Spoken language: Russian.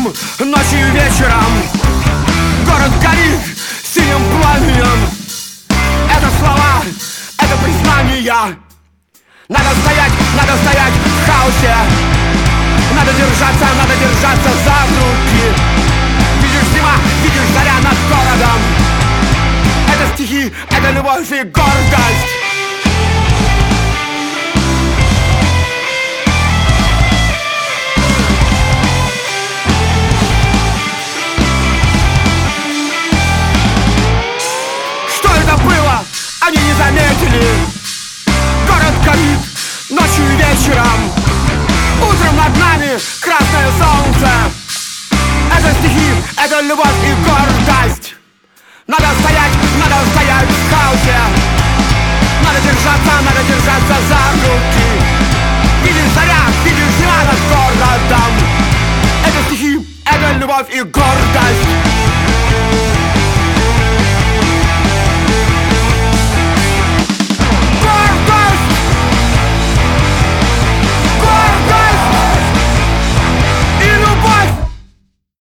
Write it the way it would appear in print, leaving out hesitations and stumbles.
утром, ночью и вечером. Город горит синим пламенем. Это слова, это признания. Надо стоять в хаосе. Надо держаться за руки. Видишь зима, видишь заря над городом. Это стихи, это любовь и гордость. Что это было? Они не заметили. Город горит ночью и вечером. Утром над нами красное солнце. Это стихи, это любовь и гордость. Надо стоять в хаосе. Надо держаться за руки. Видишь заря, видишь зима над городом. Это стихи, это любовь и гордость.